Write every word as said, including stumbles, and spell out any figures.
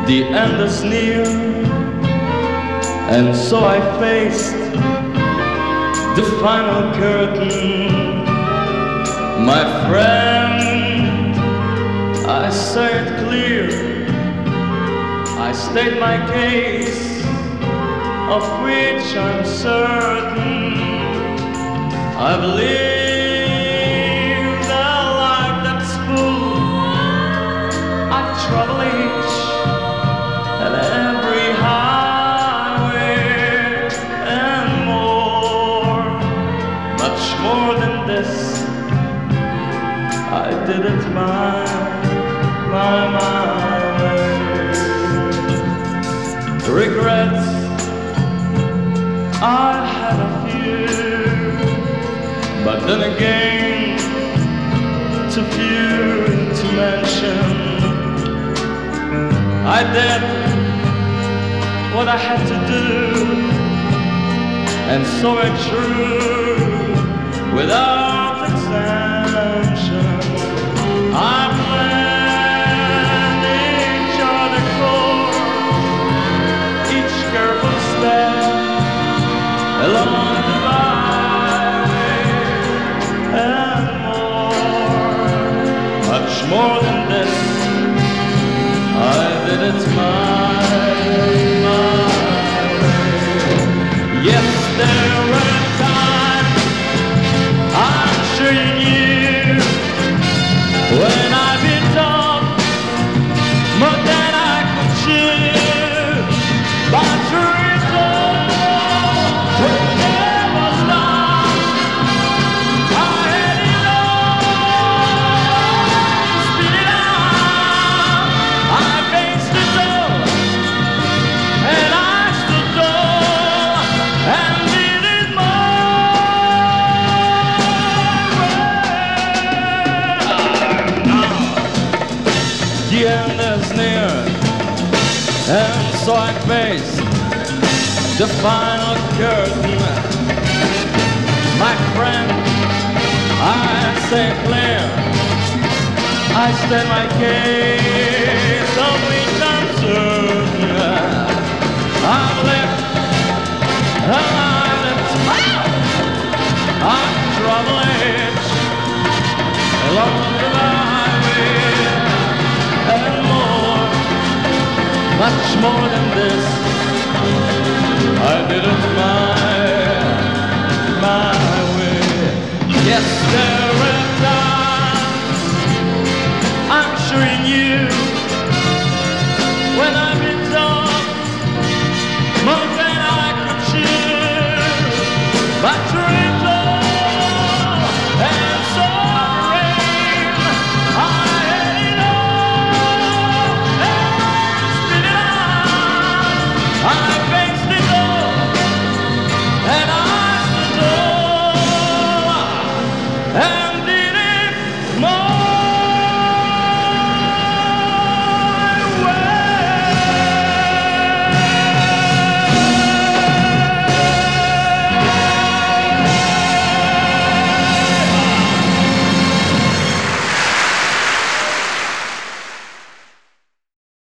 The end is near, and so I faced the final curtain. My friend, I say it clear, I state my case, of which I'm certain. I believe that life that's full of trouble each and every highway and more, much more than this. I did it my, my, my way. Regrets, I had a few, but then again, too few to mention. I did what I had to do, and so it's true, without exemption. I planned each other course, each careful step along the byway, and more, much more than this. I did it my, my way. Yes, there were times, I'm sure you knew, when I bit off more than I could chew. But truth all, when there was none, I had it all, spit it out. I faced it all, and I stood tall, and did it my way. The end is near, and so I face the final curtain. My friend, I say clear, I state my case, of which I'm certain. I've lived a life that's I'm troubled along the highway, and more, much more than this. I did it my